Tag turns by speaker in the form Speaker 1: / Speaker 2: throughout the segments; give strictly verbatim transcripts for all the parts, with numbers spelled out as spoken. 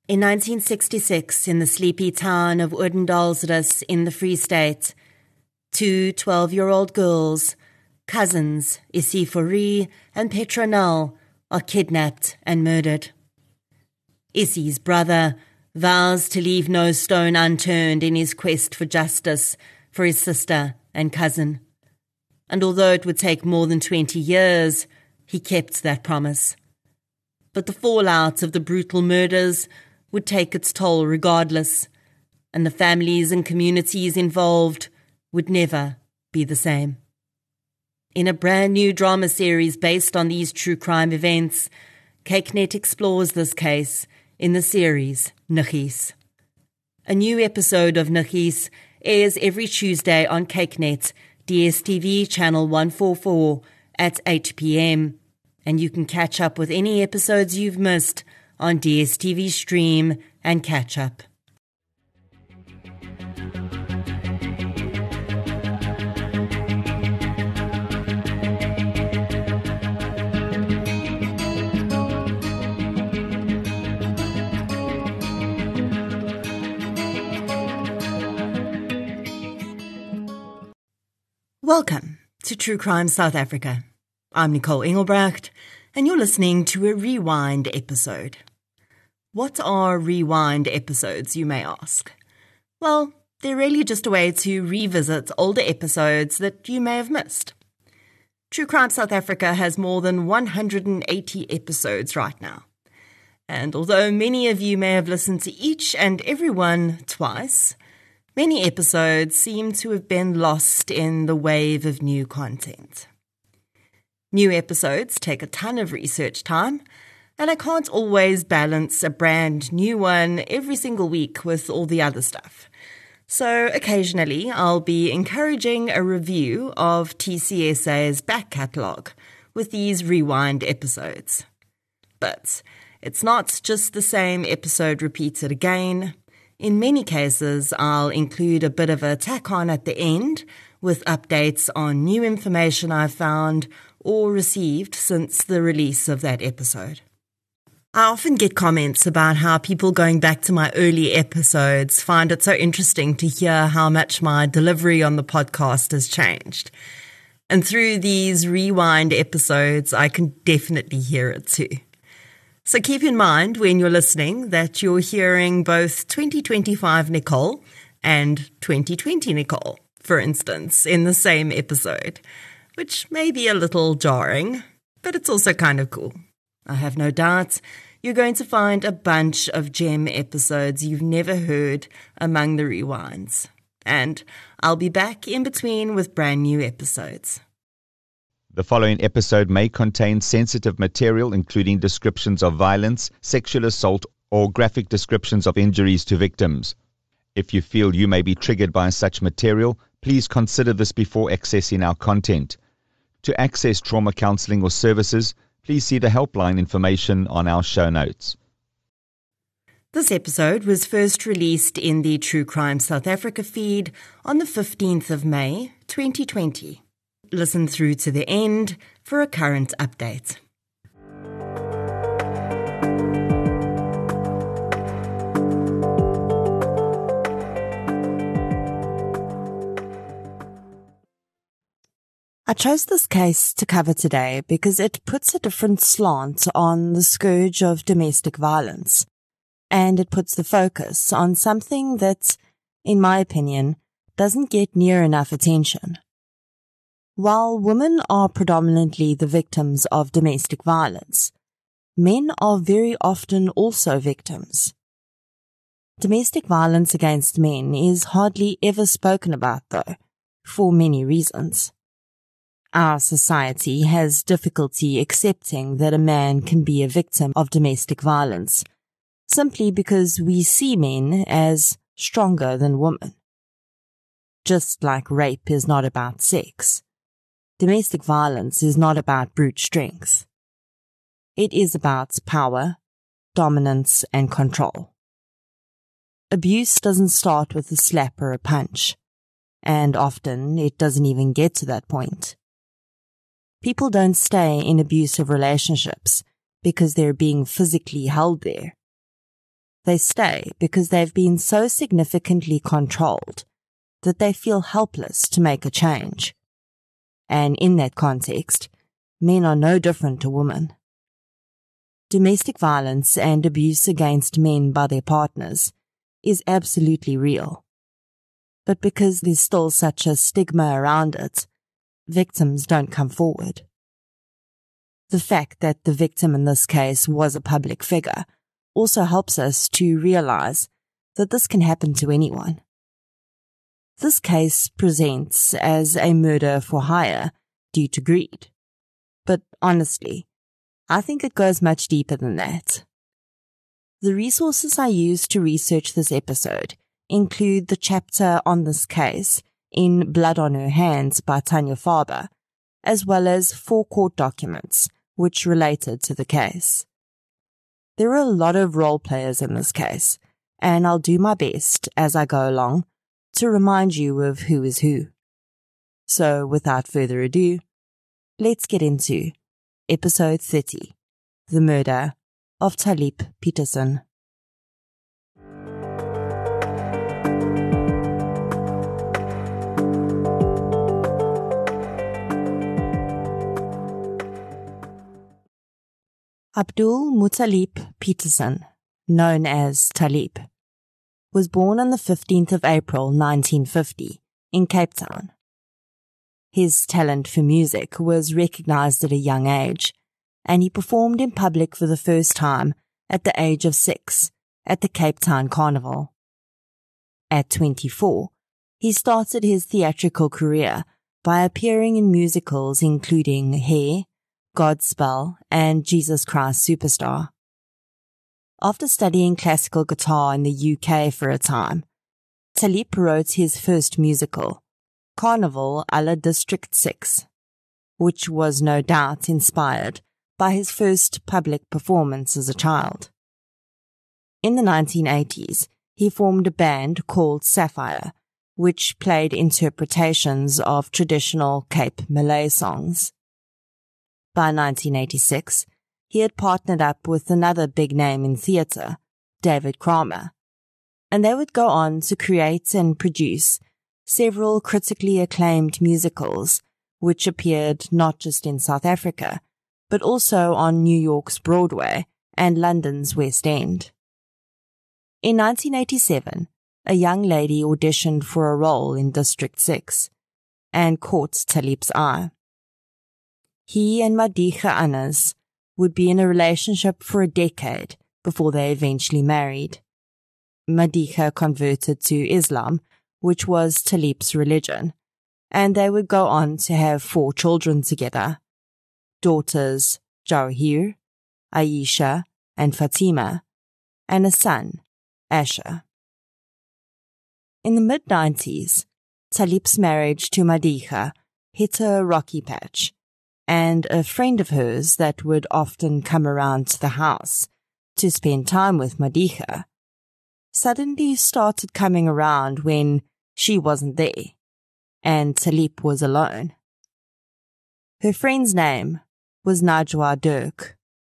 Speaker 1: In nineteen sixty-six, in the sleepy town of Oudendaalsrus in the Free State, two twelve-year-old girls, cousins Issie and Petronelle, are kidnapped and murdered. Issie's brother vows to leave no stone unturned in his quest for justice for his sister and cousin. And although it would take more than twenty years, he kept that promise. But the fallout of the brutal murders would take its toll regardless, and the families and communities involved would never be the same. In a brand new drama series based on these true crime events, Cakenet explores this case in the series Nuggies. A new episode of Nuggies airs every Tuesday on Cakenet, D S T V channel one forty-four at eight p.m, and you can catch up with any episodes you've missed on D S T V Stream and Catch Up. Welcome to True Crime South Africa. I'm Nicole Engelbrecht, and you're listening to a rewind episode. What are rewind episodes, you may ask? Well, they're really just a way to revisit older episodes that you may have missed. True Crime South Africa has more than one hundred eighty episodes right now. And although many of you may have listened to each and every one twice, many episodes seem to have been lost in the wave of new content. New episodes take a ton of research time, and I can't always balance a brand new one every single week with all the other stuff. So occasionally I'll be encouraging a review of T C S A's back catalogue with these rewind episodes. But it's not just the same episode repeated again. In many cases, I'll include a bit of a tack on at the end with updates on new information I've found or received since the release of that episode. I often get comments about how people going back to my early episodes find it so interesting to hear how much my delivery on the podcast has changed. And through these rewind episodes, I can definitely hear it too. So keep in mind when you're listening that you're hearing both twenty twenty-five Nicole and twenty twenty Nicole, for instance, in the same episode, which may be a little jarring, but it's also kind of cool. I have no doubt you're going to find a bunch of gem episodes you've never heard among the rewinds. And I'll be back in between with brand new episodes.
Speaker 2: The following episode may contain sensitive material, including descriptions of violence, sexual assault, or graphic descriptions of injuries to victims. If you feel you may be triggered by such material, please consider this before accessing our content. To access trauma counseling or services, please see the helpline information on our show notes.
Speaker 1: This episode was first released in the True Crime South Africa feed on the fifteenth of May, twenty twenty. Listen through to the end for a current update. I chose this case to cover today because it puts a different slant on the scourge of domestic violence, and it puts the focus on something that, in my opinion, doesn't get near enough attention. While women are predominantly the victims of domestic violence, men are very often also victims. Domestic violence against men is hardly ever spoken about, though, for many reasons. Our society has difficulty accepting that a man can be a victim of domestic violence, simply because we see men as stronger than women. Just like rape is not about sex, domestic violence is not about brute strength. It is about power, dominance, and control. Abuse doesn't start with a slap or a punch, and often it doesn't even get to that point. People don't stay in abusive relationships because they're being physically held there.
Speaker 3: They stay because they've been so significantly controlled that they feel helpless to make a change. And in that context, men are no different to women. Domestic violence and abuse against men by their partners is absolutely real. But because there's still such a stigma around it, victims don't come forward. The fact that the victim in this case was a public figure also helps us to realize that this can happen to anyone. This case presents as a murder for hire due to greed. But honestly, I think it goes much deeper than that. The resources I used to research this episode include the chapter on this case in Blood on Her Hands by Tanya Faber, as well as four court documents which related to the case. There are a lot of role players in this case, and I'll do my best as I go along to remind you of who is who. So without further ado, let's get into Episode thirty, The Murder of Talib Peterson. Abdul Muttalib Peterson, known as Talib, was born on the fifteenth of April nineteen fifty in Cape Town. His talent for music was recognized at a young age, and he performed in public for the first time at the age of six at the Cape Town Carnival. At twenty-four, he started his theatrical career by appearing in musicals including Hair, Godspell, and Jesus Christ Superstar. After studying classical guitar in the U K for a time, Talib wrote his first musical, Carnival à la District six, which was no doubt inspired by his first public performance as a child. In the nineteen eighties, he formed a band called Sapphire, which played interpretations of traditional Cape Malay songs. By nineteen eighty-six, he had partnered up with another big name in theatre, David Kramer, and they would go on to create and produce several critically acclaimed musicals which appeared not just in South Africa, but also on New York's Broadway and London's West End. In nineteen eighty-seven, a young lady auditioned for a role in District six and caught Talib's eye. He and Madiga Anas would be in a relationship for a decade before they eventually married. Madiga converted to Islam, which was Talib's religion, and they would go on to have four children together, daughters Jawahir, Aisha, and Fatima, and a son, Asher. In the mid-nineties, Talib's marriage to Madiga hit a rocky patch, and a friend of hers that would often come around to the house to spend time with Madiga suddenly started coming around when she wasn't there, and Talib was alone. Her friend's name was Najwa Dirk.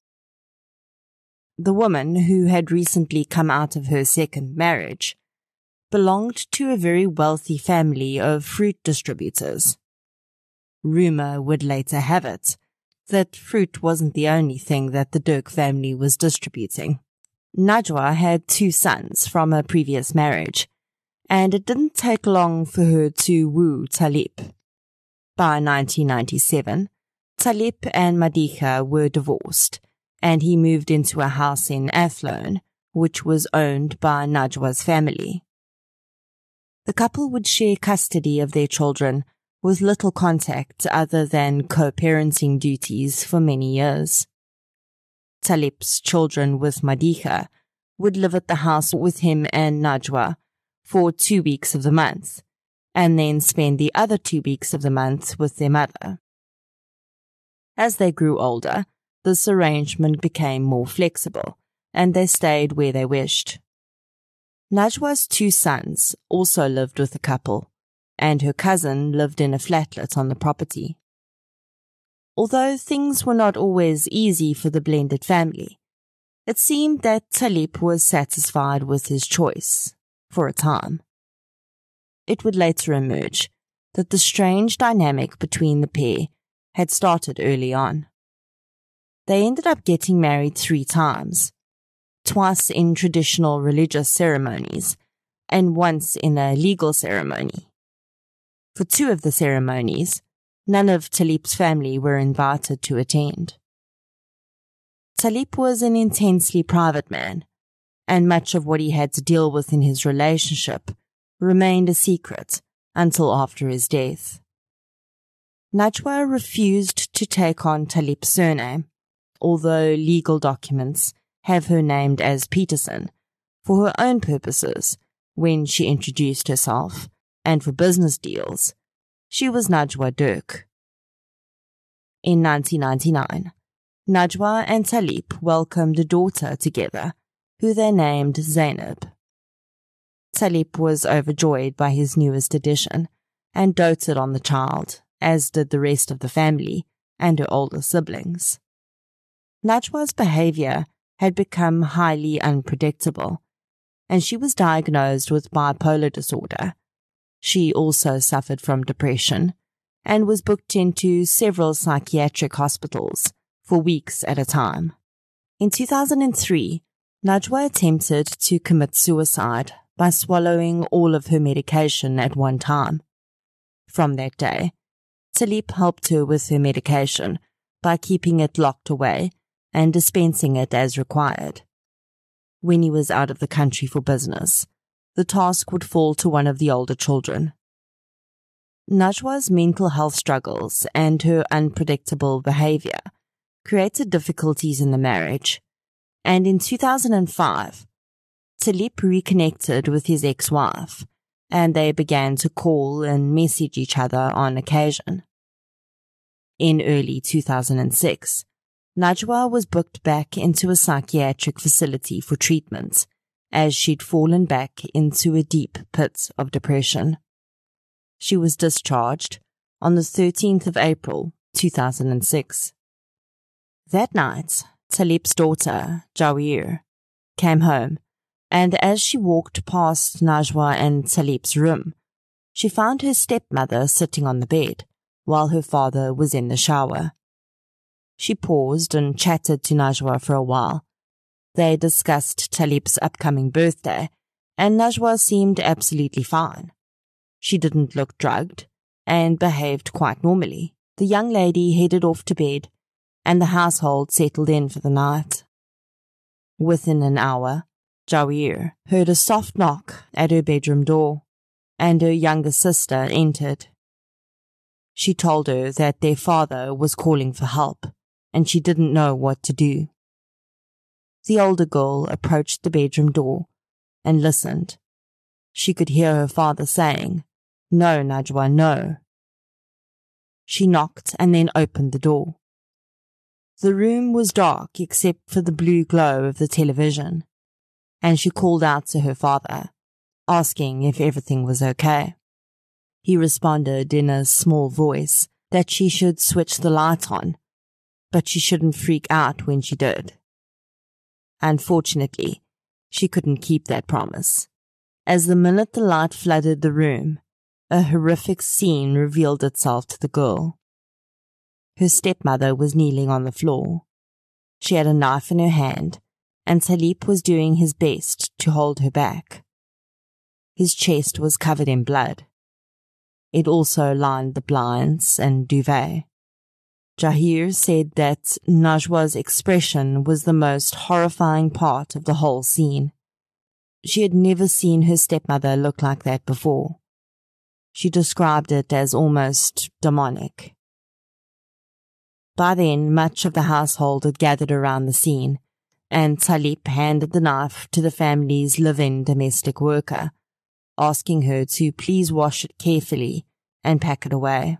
Speaker 3: The woman, who had recently come out of her second marriage, belonged to a very wealthy family of fruit distributors. Rumor would later have it that fruit wasn't the only thing that the Dirk family was distributing. Najwa had two sons from a previous marriage, and it didn't take long for her to woo Talib. By nineteen ninety-seven, Talib and Madiga were divorced, and he moved into a house in Athlone, which was owned by Najwa's family. The couple would share custody of their children with little contact other than co-parenting duties for many years. Talib's children with Madiga would live at the house with him and Najwa for two weeks of the month, and then spend the other two weeks of the month with their mother. As they grew older, this arrangement became more flexible, and they stayed where they wished. Najwa's two sons also lived with the couple, and her cousin lived in a flatlet on the property. Although things were not always easy for the blended family, It seemed that Talib was satisfied with his choice, for a time. It would later emerge that the strange dynamic between the pair had started early on. They ended up getting married three times, twice in traditional religious ceremonies and once in a legal ceremony. For two of the ceremonies, none of Talib's family were invited to attend. Talib was an intensely private man, and much of what he had to deal with in his relationship remained a secret until after his death. Najwa refused to take on Talib's surname, although legal documents have her named as Peterson for her own purposes when she introduced herself, and for business deals, she was Najwa Dirk. In nineteen ninety-nine, Najwa and Talib welcomed a daughter together, who they named Zainab. Talib was overjoyed by his newest addition and doted on the child, as did the rest of the family and her older siblings. Najwa's behavior had become highly unpredictable, and she was diagnosed with bipolar disorder. She also suffered from depression and was booked into several psychiatric hospitals for weeks at a time. In two thousand three, Najwa attempted to commit suicide by swallowing all of her medication at one time. From that day, Talib helped her with her medication by keeping it locked away and dispensing it as required. When he was out of the country for business, the task would fall to one of the older children. Najwa's mental health struggles and her unpredictable behavior created difficulties in the marriage, and in two thousand five, Talib reconnected with his ex-wife, and they began to call and message each other on occasion. In early two thousand six, Najwa was booked back into a psychiatric facility for treatment, as she'd fallen back into a deep pit of depression. She was discharged on the thirteenth of April two thousand six. That night, Talib's daughter, Jawir, came home, and as she walked past Najwa and Talib's room, she found her stepmother sitting on the bed while her father was in the shower. She paused and chatted to Najwa for a while. They discussed Talib's upcoming birthday, and Najwa seemed absolutely fine. She didn't look drugged and behaved quite normally. The young lady headed off to bed, and the household settled in for the night. Within an hour, Jawir heard a soft knock at her bedroom door, and her younger sister entered. She told her that their father was calling for help, and she didn't know what to do. The older girl approached the bedroom door and listened. She could hear her father saying, "No, Najwa, no." She knocked and then opened the door. The room was dark except for the blue glow of the television, and she called out to her father, asking if everything was okay. He responded in a small voice that she should switch the light on, but she shouldn't freak out when she did. Unfortunately, she couldn't keep that promise, as the minute the light flooded the room, a horrific scene revealed itself to the girl. Her stepmother was kneeling on the floor. She had a knife in her hand, and Talib was doing his best to hold her back. His chest was covered in blood. It also lined the blinds and duvet. Jahir said that Najwa's expression was the most horrifying part of the whole scene. She had never seen her stepmother look like that before. She described it as almost demonic. By then, much of the household had gathered around the scene, and Talib handed the knife to the family's live-in domestic worker, asking her to please wash it carefully and pack it away.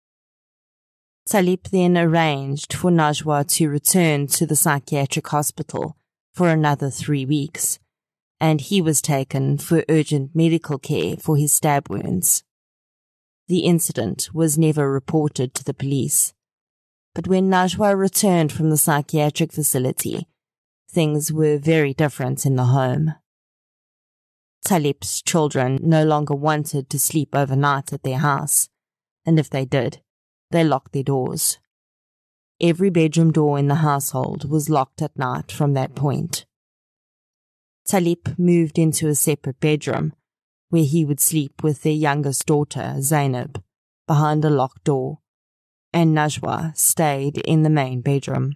Speaker 3: Talib then arranged for Najwa to return to the psychiatric hospital for another three weeks, and he was taken for urgent medical care for his stab wounds. The incident was never reported to the police, but when Najwa returned from the psychiatric facility, things were very different in the home. Talip's children no longer wanted to sleep overnight at their house, and if they did, they locked their doors. Every bedroom door in the household was locked at night from that point. Talip moved into a separate bedroom, where he would sleep with their youngest daughter, Zainab, behind a locked door, and Najwa stayed in the main bedroom.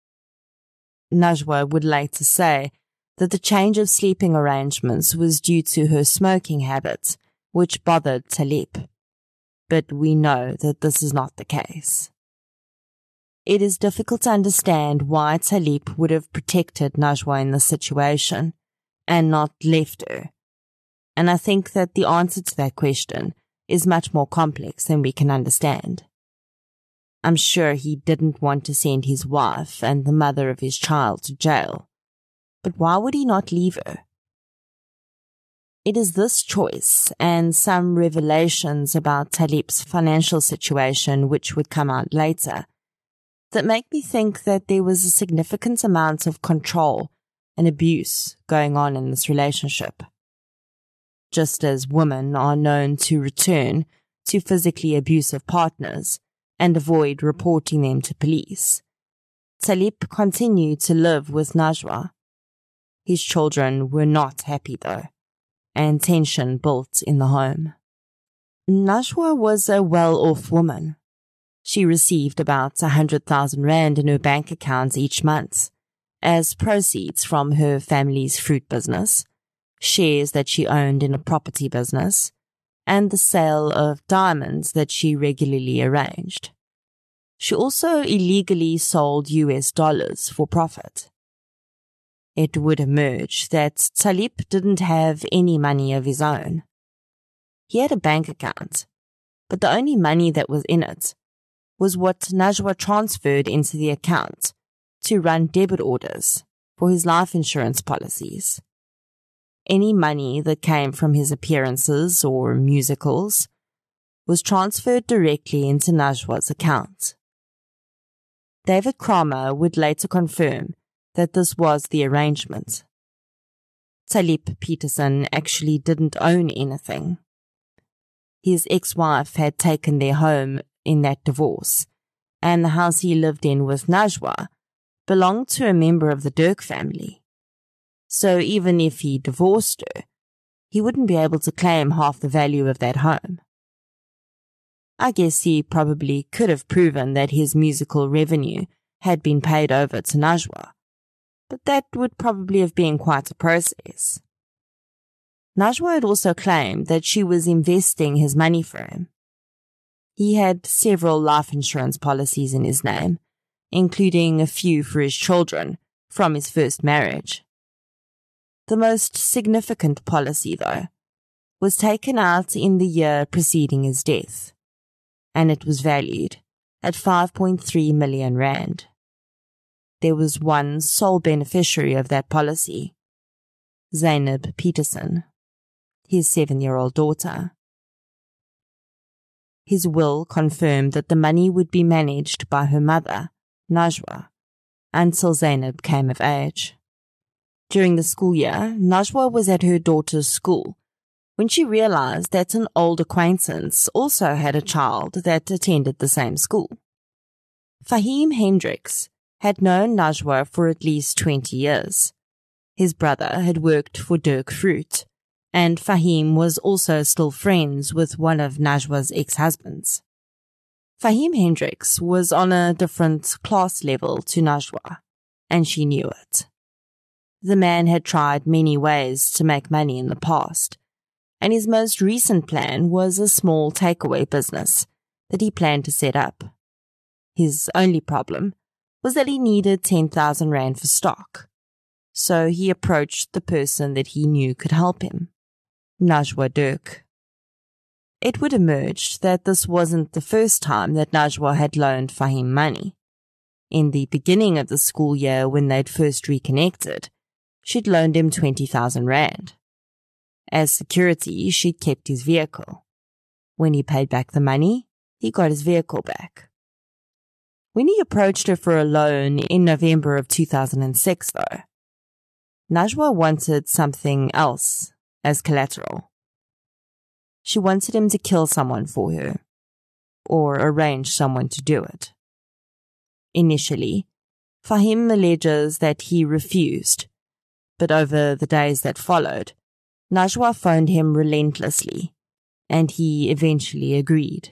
Speaker 3: Najwa would later say that the change of sleeping arrangements was due to her smoking habits, which bothered Talip, but we know that this is not the case. It is difficult to understand why Talip would have protected Najwa in this situation and not left her, and I think that the answer to that question is much more complex than we can understand. I'm sure he didn't want to send his wife and the mother of his child to jail, but why would he not leave her? It is this choice and some revelations about Talip's financial situation, which would come out later, that make me think that there was a significant amount of control and abuse going on in this relationship. Just as women are known to return to physically abusive partners and avoid reporting them to police, Talip continued to live with Najwa. His children were not happy though, and tension built in the home. Najwa was a well-off woman. She received about a hundred thousand rand in her bank account each month as proceeds from her family's fruit business, shares that she owned in a property business, and the sale of diamonds that she regularly arranged. She also illegally sold U S dollars for profit. It would emerge that Talip didn't have any money of his own. He had a bank account, but the only money that was in it was what Najwa transferred into the account to run debit orders for his life insurance policies. Any money that came from his appearances or musicals was transferred directly into Najwa's account. David Kramer would later confirm that this was the arrangement. Talip Peterson actually didn't own anything. His ex-wife had taken their home in that divorce, and the house he lived in with Najwa belonged to a member of the Dirk family. So even if he divorced her, he wouldn't be able to claim half the value of that home. I guess he probably could have proven that his musical revenue had been paid over to Najwa, but that would probably have been quite a process. Najwa had also claimed that she was investing his money for him. He had several life insurance policies in his name, including a few for his children from his first marriage. The most significant policy, though, was taken out in the year preceding his death, and it was valued at five point three million rand. There was one sole beneficiary of that policy, Zainab Peterson, his seven-year-old daughter. His will confirmed that the money would be managed by her mother, Najwa, until Zainab came of age. During the school year, Najwa was at her daughter's school when she realized that an old acquaintance also had a child that attended the same school. Fahim Hendricks had known Najwa for at least twenty years. His brother had worked for Dirk Fruit, and Fahim was also still friends with one of Najwa's ex-husbands. Fahim Hendricks was on a different class level to Najwa, and she knew it. The man had tried many ways to make money in the past, and his most recent plan was a small takeaway business that he planned to set up. His only problem was that he needed ten thousand rand for stock, so he approached the person that he knew could help him, Najwa Dirk. It would emerge that this wasn't the first time that Najwa had loaned Fahim money. In the beginning of the school year when they'd first reconnected, she'd loaned him twenty thousand rand. As security, she'd kept his vehicle. When he paid back the money, he got his vehicle back. When he approached her for a loan in November of two thousand six, though, Najwa wanted something else as collateral. She wanted him to kill someone for her, or arrange someone to do it. Initially, Fahim alleges that he refused, but over the days that followed, Najwa phoned him relentlessly, and he eventually agreed.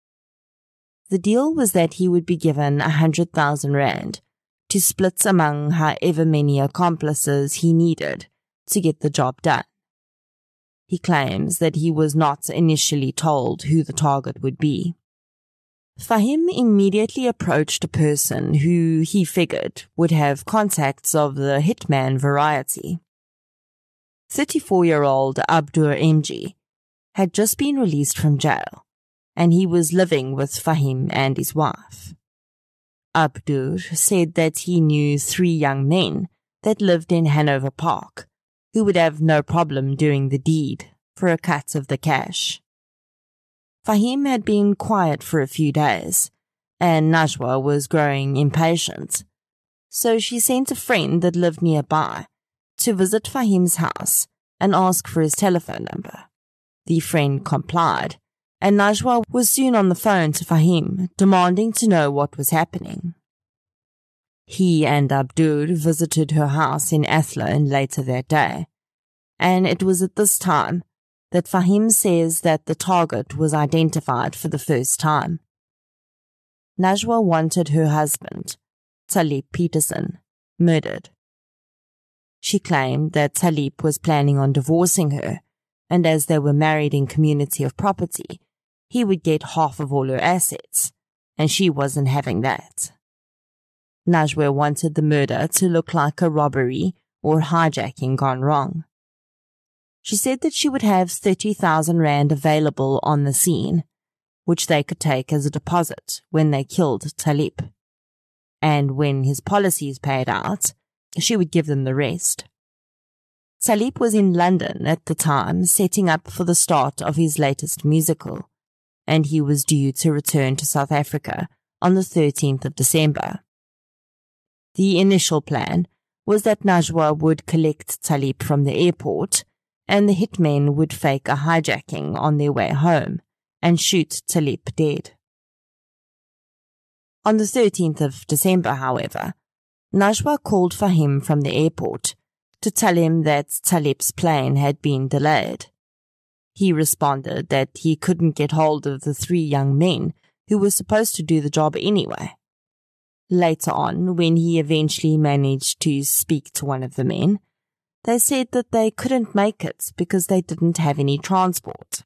Speaker 3: The deal was that he would be given a hundred thousand rand to split among however many accomplices he needed to get the job done. He claims that he was not initially told who the target would be. Fahim immediately approached a person who he figured would have contacts of the hitman variety. thirty-four-year-old Abdur M G had just been released from jail, and he was living with Fahim and his wife. Abdur said that he knew three young men that lived in Hanover Park who would have no problem doing the deed for a cut of the cash. Fahim had been quiet for a few days, and Najwa was growing impatient, so she sent a friend that lived nearby to visit Fahim's house and ask for his telephone number. The friend complied, and Najwa was soon on the phone to Fahim, demanding to know what was happening. He and Abdur visited her house in Athlone later that day, and it was at this time that Fahim says that the target was identified for the first time. Najwa wanted her husband, Talib Peterson, murdered. She claimed that Talib was planning on divorcing her, and as they were married in community of property, he would get half of all her assets, and she wasn't having that. Najwa wanted the murder to look like a robbery or hijacking gone wrong. She said that she would have thirty thousand rand available on the scene, which they could take as a deposit when they killed Talib. And when his policies paid out, she would give them the rest. Talib was in London at the time, setting up for the start of his latest musical, and he was due to return to South Africa on the thirteenth of December. The initial plan was that Najwa would collect Talib from the airport, and the hitmen would fake a hijacking on their way home and shoot Talib dead. On the thirteenth of December, however, Najwa called Fahim from the airport to tell him that Talib's plane had been delayed. He responded that he couldn't get hold of the three young men who were supposed to do the job anyway. Later on, when he eventually managed to speak to one of the men, they said that they couldn't make it because they didn't have any transport.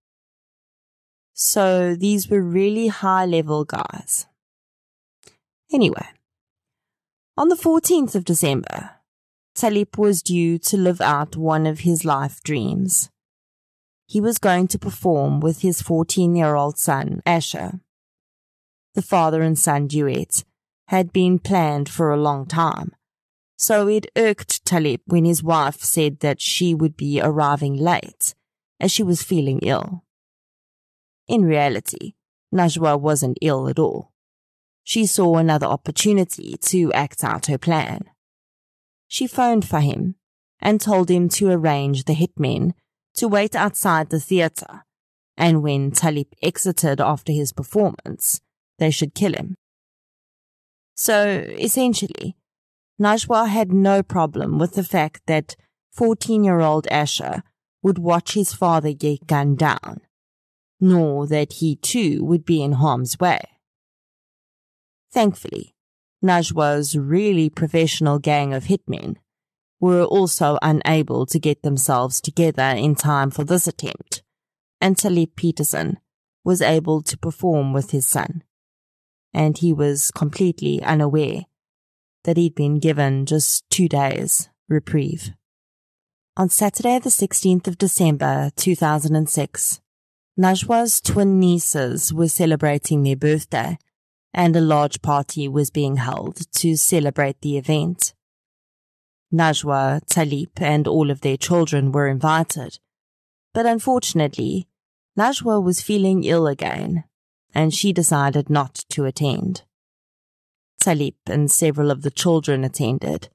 Speaker 3: So these were really high-level guys. Anyway, on the fourteenth of December, Talib was due to live out one of his life dreams. He was going to perform with his fourteen-year-old son, Asher. The father and son duet had been planned for a long time, so it irked Talib when his wife said that she would be arriving late, as she was feeling ill. In reality, Najwa wasn't ill at all. She saw another opportunity to act out her plan. She phoned Fahim and told him to arrange the hitmen to wait outside the theatre, and when Talib exited after his performance, they should kill him. So, essentially, Najwa had no problem with the fact that fourteen-year-old Asher would watch his father get gunned down, nor that he too would be in harm's way. Thankfully, Najwa's really professional gang of hitmen were also unable to get themselves together in time for this attempt, and Talib Peterson was able to perform with his son, and he was completely unaware that he'd been given just two days reprieve. On Saturday the sixteenth of December two thousand six, Najwa's twin nieces were celebrating their birthday, and a large party was being held to celebrate the event. Najwa, Talib, and all of their children were invited, but unfortunately, Najwa was feeling ill again, and she decided not to attend. Talib and several of the children attended,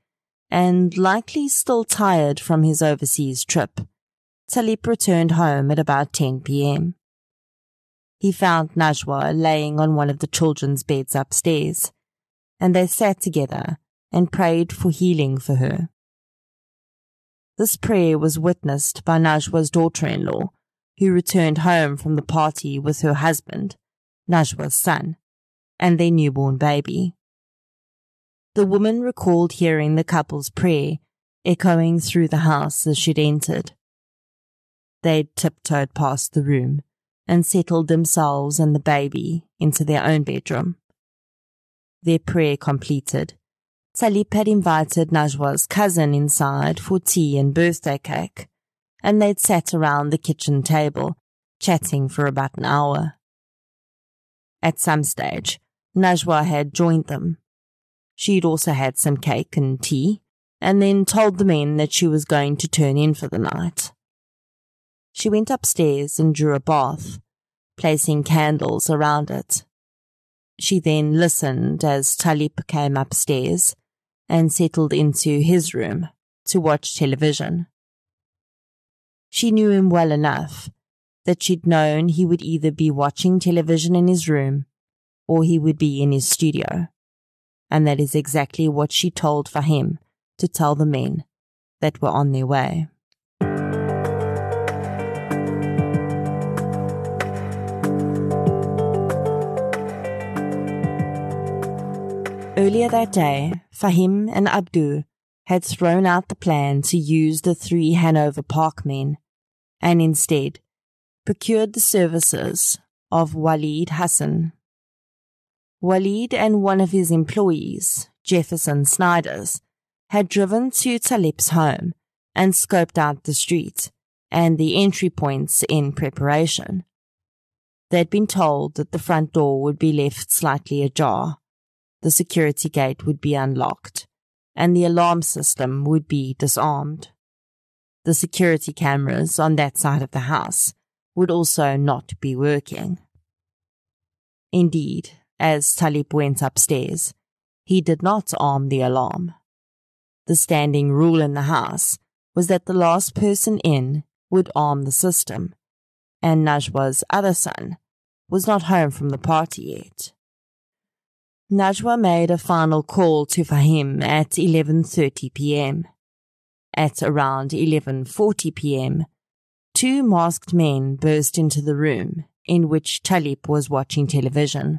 Speaker 3: and likely still tired from his overseas trip, Talib returned home at about ten p.m. He found Najwa laying on one of the children's beds upstairs, and they sat together and prayed for healing for her. This prayer was witnessed by Najwa's daughter-in-law, who returned home from the party with her husband, Najwa's son, and their newborn baby. The woman recalled hearing the couple's prayer echoing through the house as she'd entered. They'd tiptoed past the room and settled themselves and the baby into their own bedroom. Their prayer completed, Talib had invited Najwa's cousin inside for tea and birthday cake, and they'd sat around the kitchen table, chatting for about an hour. At some stage, Najwa had joined them. She'd also had some cake and tea, and then told the men that she was going to turn in for the night. She went upstairs and drew a bath, placing candles around it. She then listened as Talib came upstairs and settled into his room to watch television. She knew him well enough that she'd known he would either be watching television in his room or he would be in his studio, and that is exactly what she told Fahim to tell the men that were on their way. Earlier that day, Fahim and Abdu had thrown out the plan to use the three Hanover Park men and instead procured the services of Walid Hassan. Walid and one of his employees, Jefferson Snyders, had driven to Talib's home and scoped out the street and the entry points in preparation. They'd been told that the front door would be left slightly ajar, the security gate would be unlocked, and the alarm system would be disarmed. The security cameras on that side of the house would also not be working. Indeed, as Talib went upstairs, he did not arm the alarm. The standing rule in the house was that the last person in would arm the system, and Najwa's other son was not home from the party yet. Najwa made a final call to Fahim at eleven thirty p.m. At around eleven forty p.m., two masked men burst into the room in which Talib was watching television.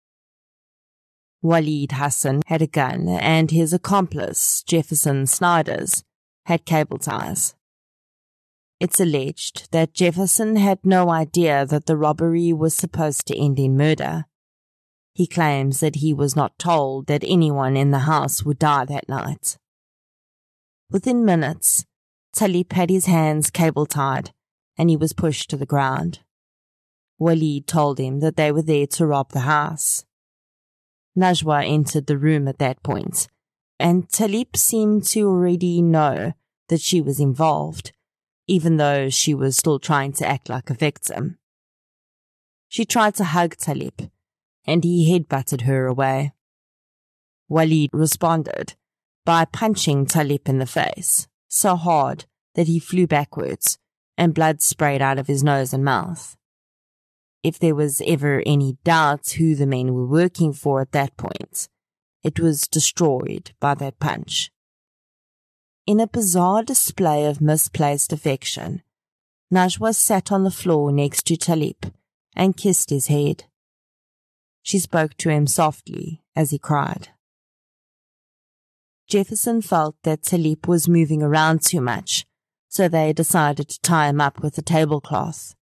Speaker 3: Walid Hassan had a gun and his accomplice, Jefferson Snyders, had cable ties. It's alleged that Jefferson had no idea that the robbery was supposed to end in murder. He claims that he was not told that anyone in the house would die that night. Within minutes, Talib had his hands cable-tied and he was pushed to the ground. Walid told him that they were there to rob the house. Najwa entered the room at that point, and Talib seemed to already know that she was involved, even though she was still trying to act like a victim. She tried to hug Talib, and he headbutted her away. Walid responded by punching Talib in the face, so hard that he flew backwards, and blood sprayed out of his nose and mouth. If there was ever any doubt who the men were working for at that point, it was destroyed by that punch. In a bizarre display of misplaced affection, Najwa sat on the floor next to Talib and kissed his head. She spoke to him softly as he cried. Jefferson felt that Talib was moving around too much, so they decided to tie him up with a tablecloth.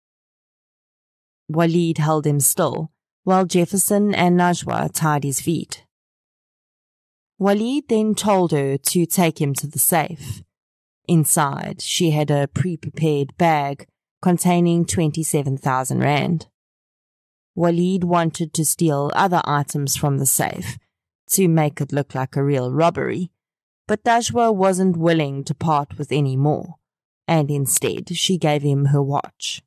Speaker 3: Walid held him still, while Jefferson and Najwa tied his feet. Walid then told her to take him to the safe. Inside, she had a pre-prepared bag containing twenty-seven thousand rand. Walid wanted to steal other items from the safe to make it look like a real robbery, but Najwa wasn't willing to part with any more, and instead she gave him her watch.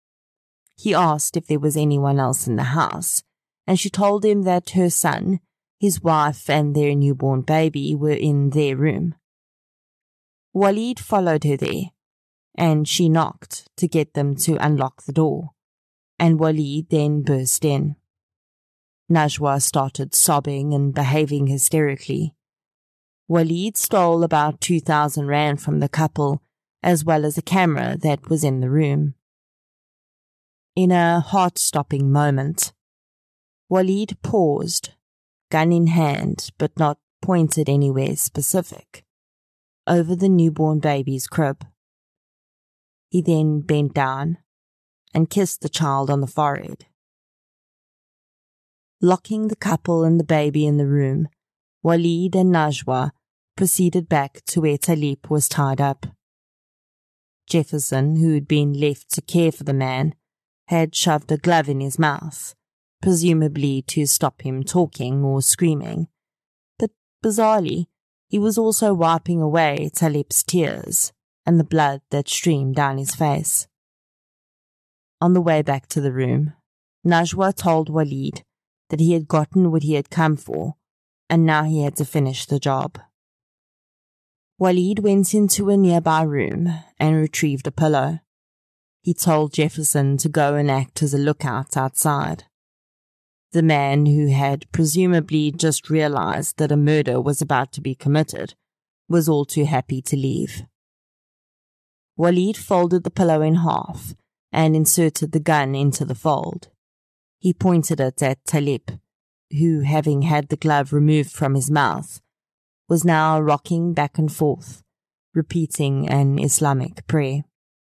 Speaker 3: He asked if there was anyone else in the house, and she told him that her son, His wife and their newborn baby were in their room. Walid followed her there, and she knocked to get them to unlock the door, and Walid then burst in. Najwa started sobbing and behaving hysterically. Walid stole about two thousand rand from the couple, as well as a camera that was in the room. In a heart-stopping moment, Walid paused, gun in hand but not pointed anywhere specific, over the newborn baby's crib. He then bent down and kissed the child on the forehead. Locking the couple and the baby in the room, Walid and Najwa proceeded back to where Talib was tied up. Jefferson, who had been left to care for the man, had shoved a glove in his mouth, presumably to stop him talking or screaming, but bizarrely, he was also wiping away Talib's tears and the blood that streamed down his face. On the way back to the room, Najwa told Walid that he had gotten what he had come for, and now he had to finish the job. Walid went into a nearby room and retrieved a pillow. He told Jefferson to go and act as a lookout outside. The man, who had presumably just realized that a murder was about to be committed, was all too happy to leave. Walid folded the pillow in half and inserted the gun into the fold. He pointed it at Talib, who, having had the glove removed from his mouth, was now rocking back and forth, repeating an Islamic prayer.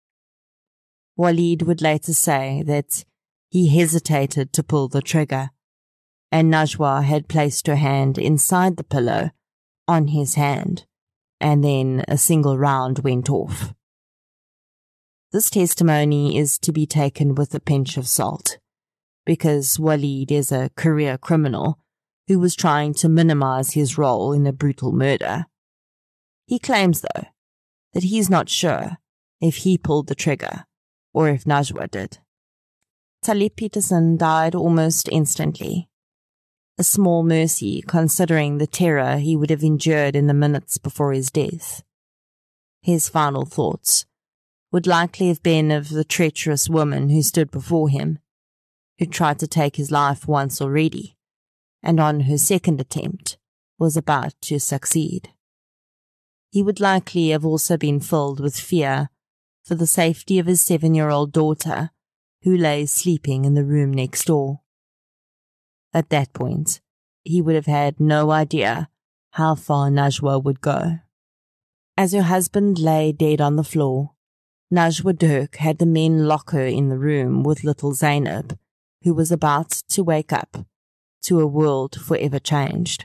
Speaker 3: Walid would later say that he hesitated to pull the trigger, and Najwa had placed her hand inside the pillow on his hand, and then a single round went off. This testimony is to be taken with a pinch of salt, because Walid is a career criminal who was trying to minimize his role in a brutal murder. He claims, though, that he's not sure if he pulled the trigger or if Najwa did. Talib Peterson died almost instantly. A small mercy considering the terror he would have endured in the minutes before his death. His final thoughts would likely have been of the treacherous woman who stood before him, who tried to take his life once already, and on her second attempt was about to succeed. He would likely have also been filled with fear for the safety of his seven-year-old daughter, who lay sleeping in the room next door. At that point, he would have had no idea how far Najwa would go. As her husband lay dead on the floor, Najwa Dirk had the men lock her in the room with little Zainab, who was about to wake up to a world forever changed.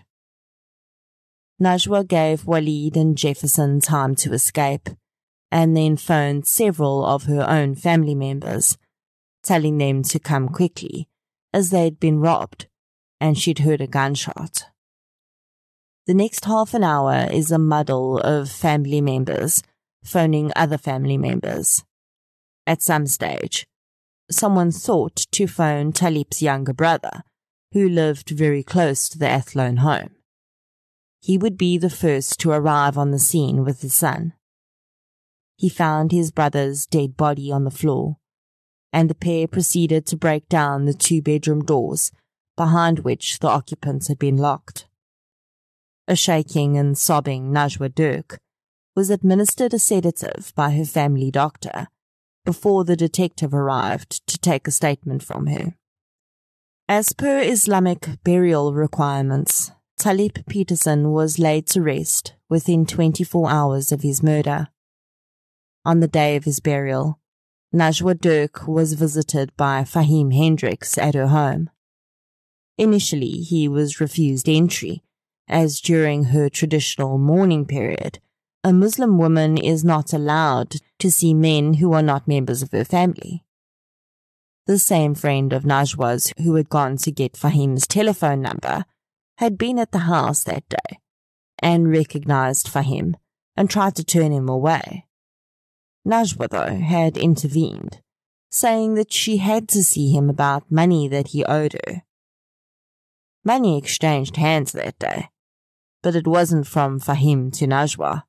Speaker 3: Najwa gave Walid and Jefferson time to escape, and then phoned several of her own family members, telling them to come quickly, as they'd been robbed, and she'd heard a gunshot. The next half an hour is a muddle of family members phoning other family members. At some stage, someone thought to phone Talib's younger brother, who lived very close to the Athlone home. He would be the first to arrive on the scene with his son. He found his brother's dead body on the floor, and the pair proceeded to break down the two-bedroom doors behind which the occupants had been locked. A shaking and sobbing Najwa Dirk was administered a sedative by her family doctor before the detective arrived to take a statement from her. As per Islamic burial requirements, Talib Peterson was laid to rest within twenty-four hours of his murder. On the day of his burial, Najwa Dirk was visited by Fahim Hendricks at her home. Initially, he was refused entry, as during her traditional mourning period, a Muslim woman is not allowed to see men who are not members of her family. The same friend of Najwa's who had gone to get Fahim's telephone number had been at the house that day and recognized Fahim and tried to turn him away. Najwa, though, had intervened, saying that she had to see him about money that he owed her. Money exchanged hands that day, but it wasn't from Fahim to Najwa.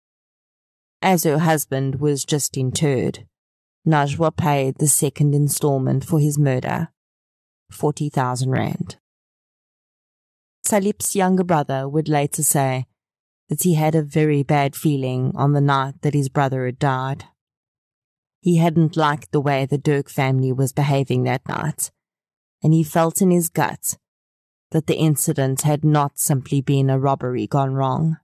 Speaker 3: As her husband was just interred, Najwa paid the second installment for his murder, forty thousand rand. Talib's younger brother would later say that he had a very bad feeling on the night that his brother had died. He hadn't liked the way the Dirk family was behaving that night, and he felt in his gut that the incident had not simply been a robbery gone wrong.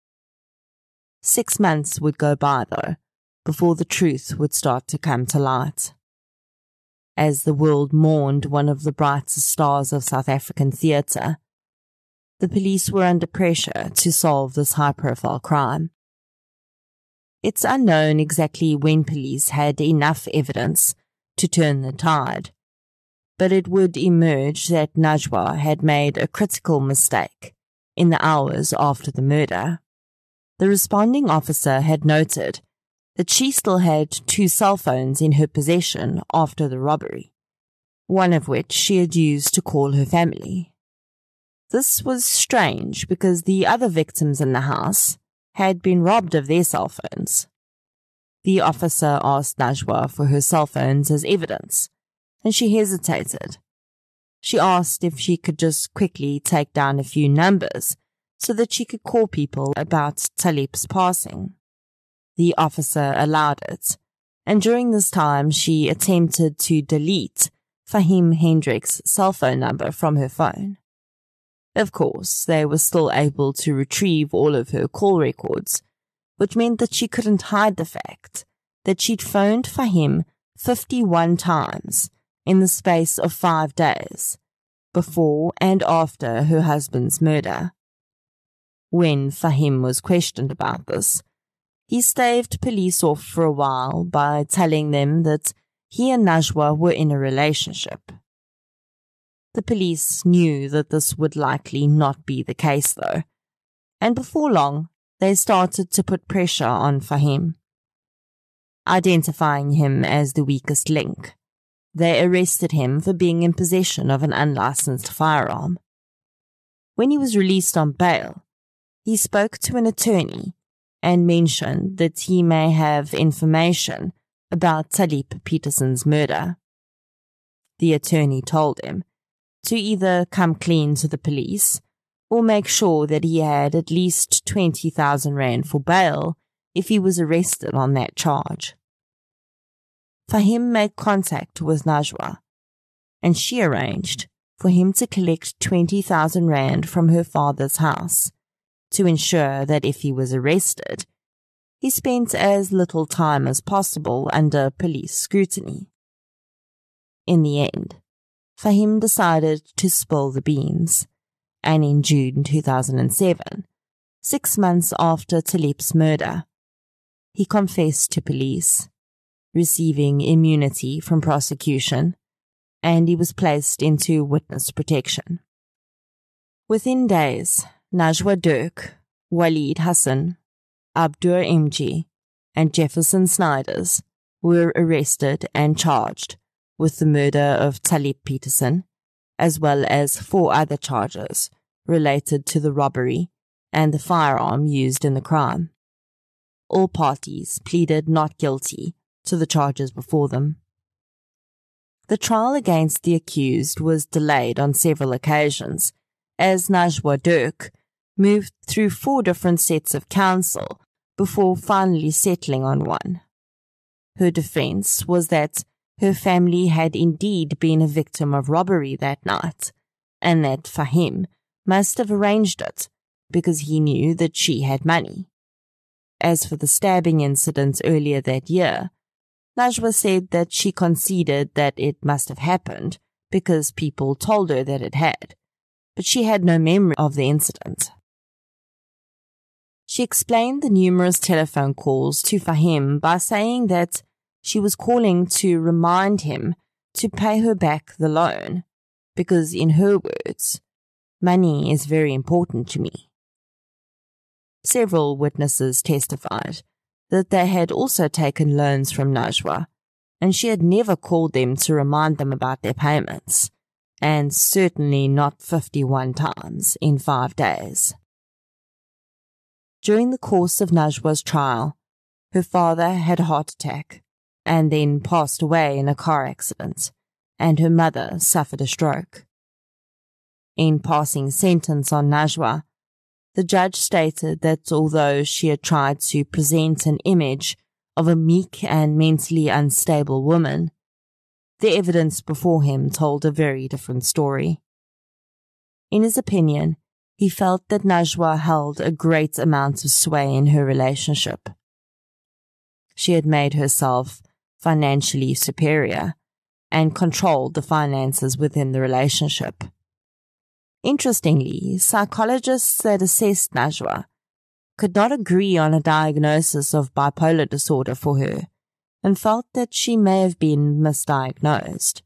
Speaker 3: Six months would go by, though, before the truth would start to come to light. As the world mourned one of the brightest stars of South African theatre, the police were under pressure to solve this high-profile crime. It's unknown exactly when police had enough evidence to turn the tide, but it would emerge that Najwa had made a critical mistake in the hours after the murder. The responding officer had noted that she still had two cell phones in her possession after the robbery, one of which she had used to call her family. This was strange because the other victims in the house had been robbed of their cell phones. The officer asked Najwa for her cell phones as evidence, and she hesitated. She asked if she could just quickly take down a few numbers so that she could call people about Talib's passing. The officer allowed it, and during this time she attempted to delete Fahim Hendricks' cell phone number from her phone. Of course, they were still able to retrieve all of her call records, which meant that she couldn't hide the fact that she'd phoned Fahim fifty-one times in the space of five days, before and after her husband's murder. When Fahim was questioned about this, he staved police off for a while by telling them that he and Najwa were in a relationship. The police knew that this would likely not be the case, though, and before long, they started to put pressure on Fahim. Identifying him as the weakest link, they arrested him for being in possession of an unlicensed firearm. When he was released on bail, he spoke to an attorney and mentioned that he may have information about Talib Peterson's murder. The attorney told him to either come clean to the police or make sure that he had at least twenty thousand rand for bail if he was arrested on that charge. Fahim made contact with Najwa, and she arranged for him to collect twenty thousand rand from her father's house to ensure that if he was arrested, he spent as little time as possible under police scrutiny. In the end, Fahim decided to spill the beans, and in June two thousand seven, six months after Talib's murder, he confessed to police, receiving immunity from prosecution, and he was placed into witness protection. Within days, Najwa Dirk, Walid Hassan, Abdur M G, and Jefferson Snyders were arrested and charged with the murder of Talib Peterson, as well as four other charges related to the robbery and the firearm used in the crime. All parties pleaded not guilty to the charges before them. The trial against the accused was delayed on several occasions, as Najwa Dirk moved through four different sets of counsel before finally settling on one. Her defense was that her family had indeed been a victim of robbery that night, and that Fahim must have arranged it because he knew that she had money. As for the stabbing incident earlier that year, Najwa said that she conceded that it must have happened because people told her that it had, but she had no memory of the incident. She explained the numerous telephone calls to Fahim by saying that she was calling to remind him to pay her back the loan, because in her words, money is very important to me. Several witnesses testified that they had also taken loans from Najwa, and she had never called them to remind them about their payments, and certainly not fifty-one times in five days. During the course of Najwa's trial, her father had a heart attack and then passed away in a car accident, and her mother suffered a stroke. In passing sentence on Najwa, the judge stated that although she had tried to present an image of a meek and mentally unstable woman, the evidence before him told a very different story. In his opinion, he felt that Najwa held a great amount of sway in her relationship. She had made herself financially superior and controlled the finances within the relationship. Interestingly, psychologists that assessed Najwa could not agree on a diagnosis of bipolar disorder for her and felt that she may have been misdiagnosed.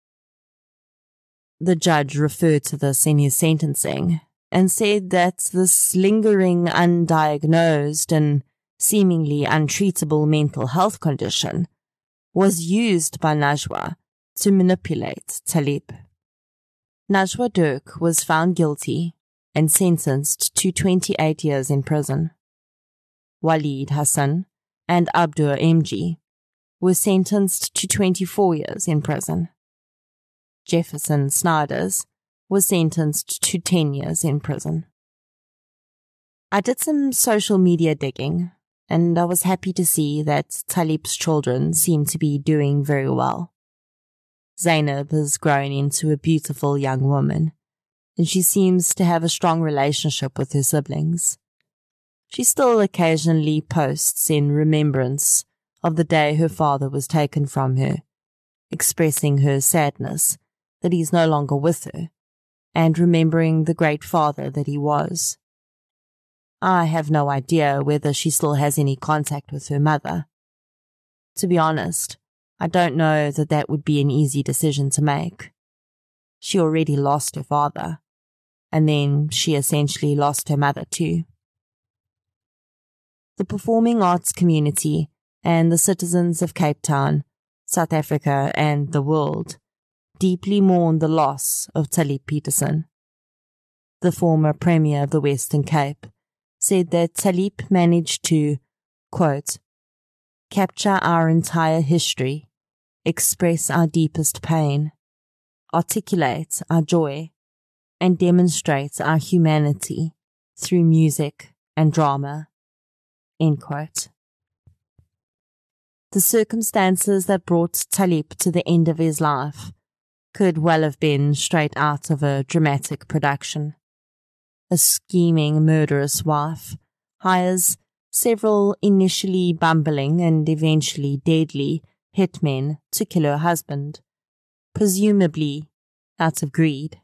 Speaker 3: The judge referred to this in his sentencing and said that this lingering, undiagnosed and seemingly untreatable mental health condition was used by Najwa to manipulate Talib. Najwa Dirk was found guilty and sentenced to twenty-eight years in prison. Walid Hassan and Abdur M G were sentenced to twenty-four years in prison. Jefferson Snyders was sentenced to ten years in prison. I did some social media digging, and I was happy to see that Talib's children seem to be doing very well. Zainab has grown into a beautiful young woman, and she seems to have a strong relationship with her siblings. She still occasionally posts in remembrance of the day her father was taken from her, expressing her sadness that he's no longer with her, and remembering the great father that he was. I have no idea whether she still has any contact with her mother. To be honest, I don't know that that would be an easy decision to make. She already lost her father, and then she essentially lost her mother too. The performing arts community and the citizens of Cape Town, South Africa and the world deeply mourn the loss of Talib Peterson. The former Premier of the Western Cape said that Talib managed to, quote, capture our entire history, express our deepest pain, articulate our joy, and demonstrate our humanity through music and drama, end quote. The circumstances that brought Talib to the end of his life could well have been straight out of a dramatic production. A scheming, murderous wife hires several initially bumbling and eventually deadly hitmen to kill her husband, presumably out of greed.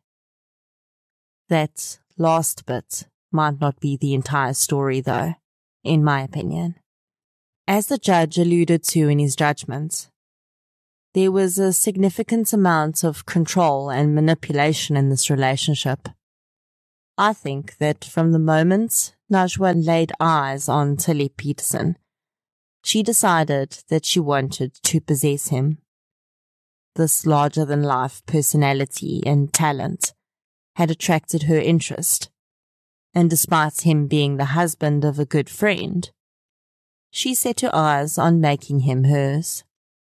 Speaker 3: That last bit might not be the entire story, though, in my opinion. As the judge alluded to in his judgment, there was a significant amount of control and manipulation in this relationship. I think that from the moment Najwa laid eyes on Talib Peterson, she decided that she wanted to possess him. This larger-than-life personality and talent had attracted her interest, and despite him being the husband of a good friend, she set her eyes on making him hers.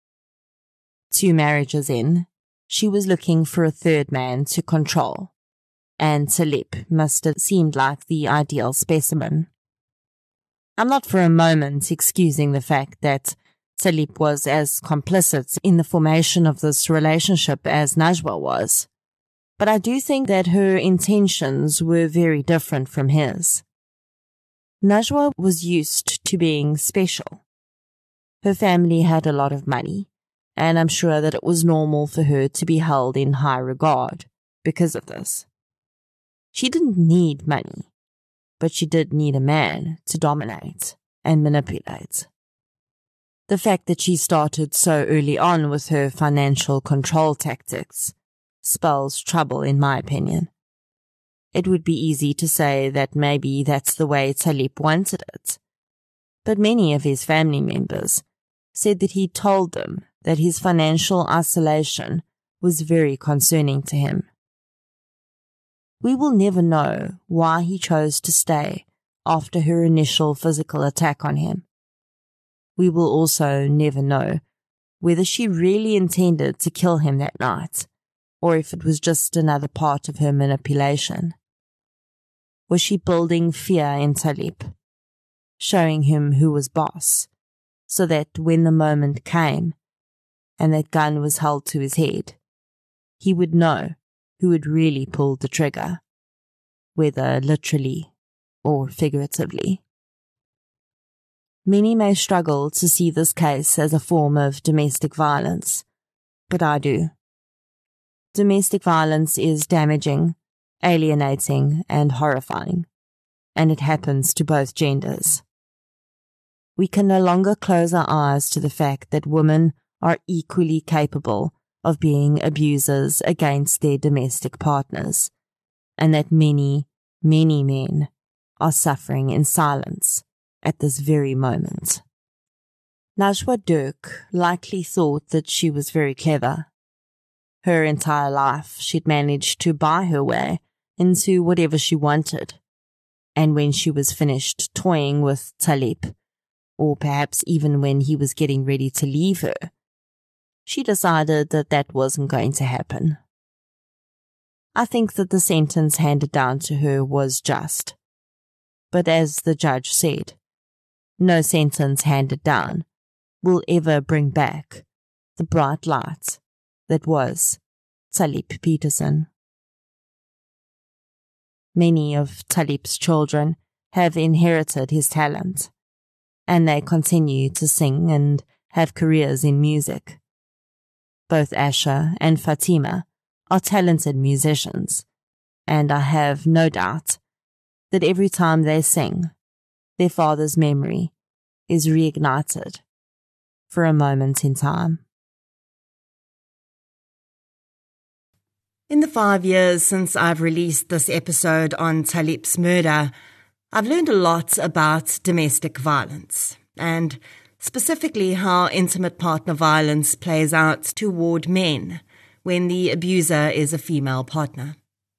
Speaker 3: Two marriages in, she was looking for a third man to control, and Talib must have seemed like the ideal specimen. I'm not for a moment excusing the fact that Talib was as complicit in the formation of this relationship as Najwa was, but I do think that her intentions were very different from his. Najwa was used to being special. Her family had a lot of money, and I'm sure that it was normal for her to be held in high regard because of this. She didn't need money, but she did need a man to dominate and manipulate. The fact that she started so early on with her financial control tactics spells trouble, in my opinion. It would be easy to say that maybe that's the way Talib wanted it, but many of his family members said that he told them that his financial isolation was very concerning to him. We will never know why he chose to stay after her initial physical attack on him. We will also never know whether she really intended to kill him that night, or if it was just another part of her manipulation. Was she building fear in Talib, showing him who was boss, so that when the moment came and that gun was held to his head, he would know who had really pulled the trigger, whether literally or figuratively? Many may struggle to see this case as a form of domestic violence, but I do. Domestic violence is damaging, alienating, and horrifying, and it happens to both genders. We can no longer close our eyes to the fact that women are equally capable of being abusers against their domestic partners, and that many, many men are suffering in silence at this very moment. Najwa Dirk likely thought that she was very clever. Her entire life she'd managed to buy her way into whatever she wanted, and when she was finished toying with Talib, or perhaps even when he was getting ready to leave her, she decided that that wasn't going to happen. I think that the sentence handed down to her was just. But as the judge said, no sentence handed down will ever bring back the bright light that was Talib Peterson. Many of Talib's children have inherited his talent, and they continue to sing and have careers in music. Both Asha and Fatima are talented musicians, and I have no doubt that every time they sing, their father's memory is reignited for a moment in time.
Speaker 1: In the five years since I've released this episode on Talib's murder, I've learned a lot about domestic violence, and specifically how intimate partner violence plays out toward men when the abuser is a female partner.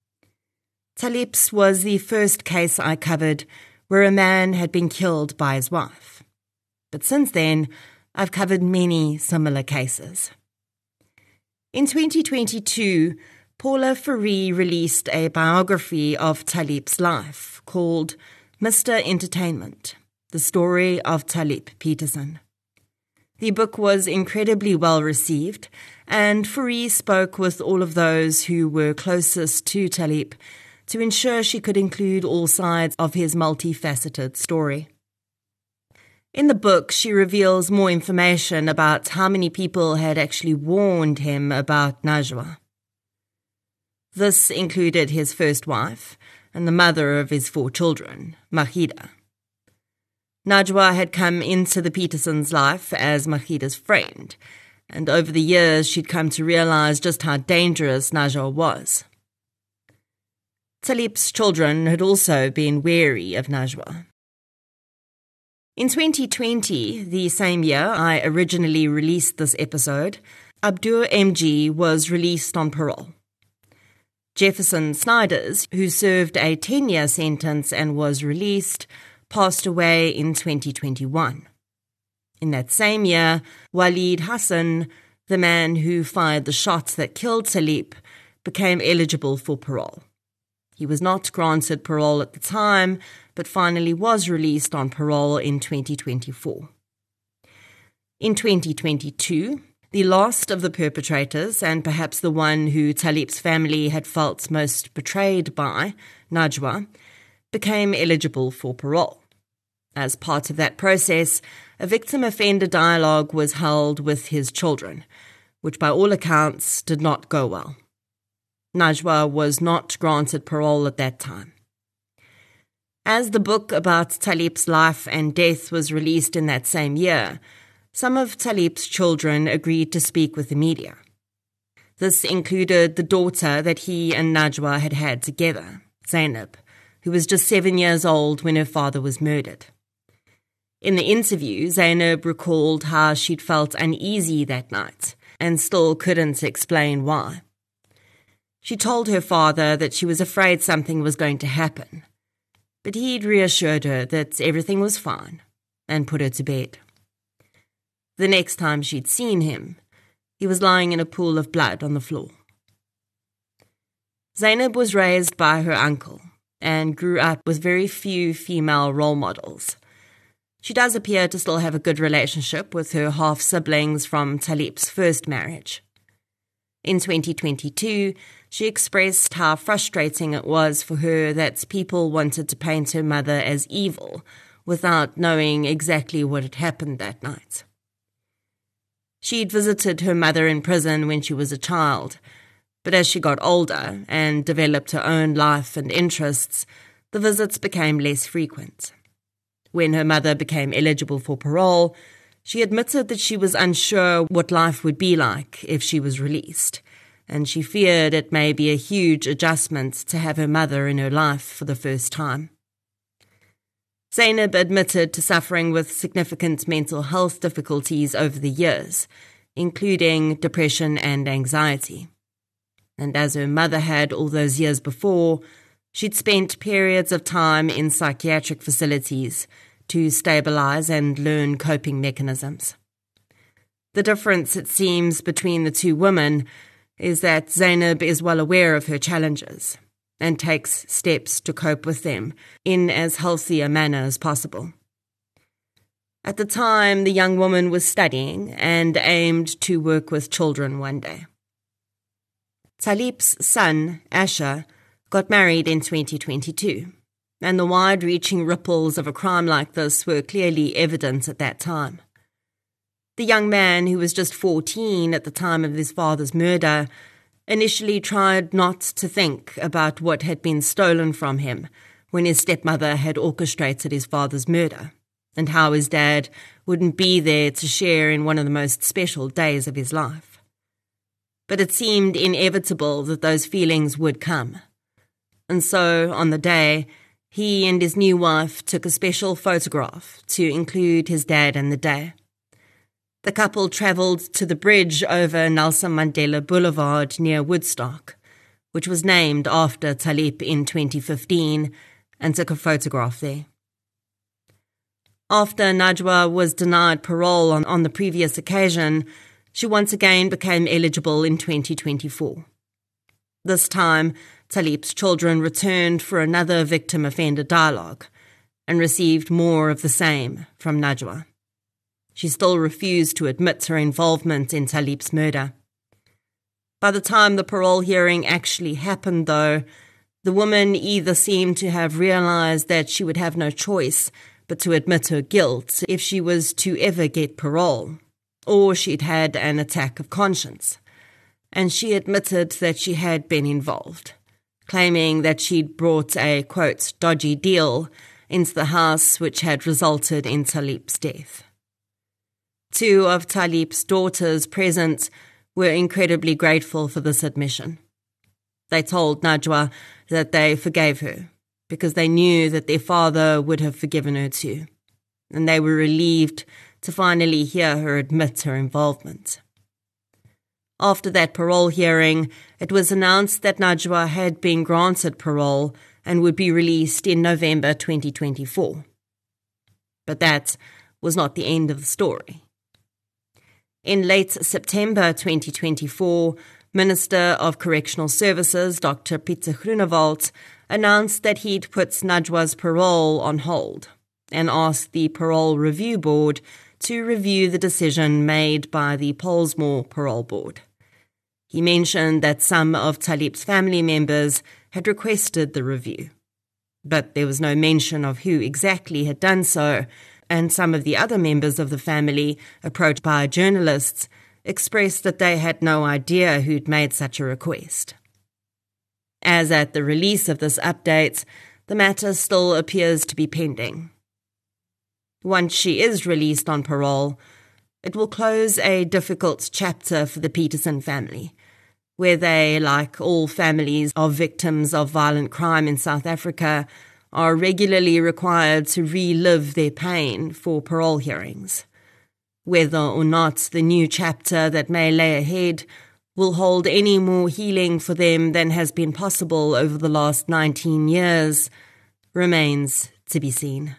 Speaker 1: Talib's was the first case I covered where a man had been killed by his wife. But since then, I've covered many similar cases. In twenty twenty-two, Paula Fourie released a biography of Talib's life called Mister Entertainment, the story of Talib Peterson. The book was incredibly well received, and Fourie spoke with all of those who were closest to Talib to ensure she could include all sides of his multifaceted story. In the book, she reveals more information about how many people had actually warned him about Najwa. This included his first wife and the mother of his four children, Mahida. Najwa had come into the Petersons' life as Mahida's friend, and over the years she'd come to realize just how dangerous Najwa was. Talib's children had also been wary of Najwa. In twenty twenty, the same year I originally released this episode, Abdur M G was released on parole. Jefferson Snyders, who served a ten-year sentence and was released, passed away in twenty twenty-one. In that same year, Waleed Hassan, the man who fired the shots that killed Talib, became eligible for parole. He was not granted parole at the time, but finally was released on parole in twenty twenty-four. In twenty twenty-two, the last of the perpetrators, and perhaps the one who Talib's family had felt most betrayed by, Najwa, became eligible for parole. As part of that process, a victim-offender dialogue was held with his children, which by all accounts did not go well. Najwa was not granted parole at that time. As the book about Talib's life and death was released in that same year, some of Talib's children agreed to speak with the media. This included the daughter that he and Najwa had had together, Zainab, who was just seven years old when her father was murdered. In the interview, Zainab recalled how she'd felt uneasy that night and still couldn't explain why. She told her father that she was afraid something was going to happen, but he'd reassured her that everything was fine and put her to bed. The next time she'd seen him, he was lying in a pool of blood on the floor. Zainab was raised by her uncle and grew up with very few female role models. She does appear to still have a good relationship with her half-siblings from Talib's first marriage. In twenty twenty-two, she expressed how frustrating it was for her that people wanted to paint her mother as evil without knowing exactly what had happened that night. She'd visited her mother in prison when she was a child, but as she got older and developed her own life and interests, the visits became less frequent. When her mother became eligible for parole, she admitted that she was unsure what life would be like if she was released, and she feared it may be a huge adjustment to have her mother in her life for the first time. Zainab admitted to suffering with significant mental health difficulties over the years, including depression and anxiety. And as her mother had all those years before, she'd spent periods of time in psychiatric facilities to stabilize and learn coping mechanisms. The difference, it seems, between the two women is that Zainab is well aware of her challenges and takes steps to cope with them in as healthy a manner as possible. At the time, the young woman was studying and aimed to work with children one day. Talib's son, Asher, got married in twenty twenty-two, and the wide-reaching ripples of a crime like this were clearly evident at that time. The young man, who was just fourteen at the time of his father's murder, initially tried not to think about what had been stolen from him when his stepmother had orchestrated his father's murder, and how his dad wouldn't be there to share in one of the most special days of his life. But it seemed inevitable that those feelings would come. And so, on the day, he and his new wife took a special photograph to include his dad in the day. The couple travelled to the bridge over Nelson Mandela Boulevard near Woodstock, which was named after Talib in twenty fifteen, and took a photograph there. After Najwa was denied parole on, on the previous occasion, she once again became eligible in twenty twenty-four. This time, Talib's children returned for another victim-offender dialogue and received more of the same from Najwa. She still refused to admit her involvement in Talib's murder. By the time the parole hearing actually happened, though, the woman either seemed to have realized that she would have no choice but to admit her guilt if she was to ever get parole, or she'd had an attack of conscience, and she admitted that she had been involved, claiming that she'd brought a, quote, dodgy deal into the house which had resulted in Talib's death. Two of Talib's daughters present were incredibly grateful for this admission. They told Najwa that they forgave her because they knew that their father would have forgiven her too, and they were relieved to finally hear her admit her involvement. After that parole hearing, it was announced that Najwa had been granted parole and would be released in November twenty twenty-four. But that was not the end of the story. In late September twenty twenty-four, Minister of Correctional Services, Doctor Pieter Groenewald, announced that he'd put Najwa's parole on hold and asked the Parole Review Board to review the decision made by the Pollsmoor Parole Board. He mentioned that some of Talib's family members had requested the review, but there was no mention of who exactly had done so, and some of the other members of the family, approached by journalists, expressed that they had no idea who'd made such a request. As at the release of this update, the matter still appears to be pending. Once she is released on parole, it will close a difficult chapter for the Peterson family, where they, like all families of victims of violent crime in South Africa, are regularly required to relive their pain for parole hearings. Whether or not the new chapter that may lay ahead will hold any more healing for them than has been possible over the last nineteen years remains to be seen.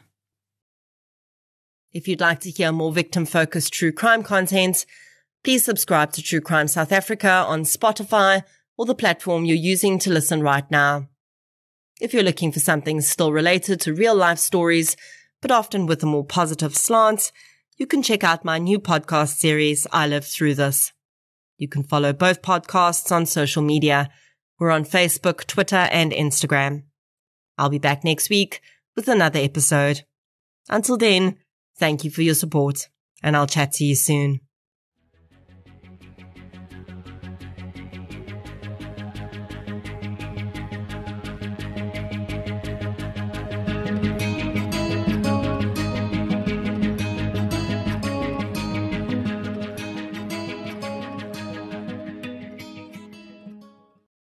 Speaker 1: If you'd like to hear more victim-focused true crime content, please subscribe to True Crime South Africa on Spotify or the platform you're using to listen right now. If you're looking for something still related to real-life stories, but often with a more positive slant, you can check out my new podcast series, I Lived Through This. You can follow both podcasts on social media. We're on Facebook, Twitter, and Instagram. I'll be back next week with another episode. Until then, thank you for your support, and I'll chat to you soon.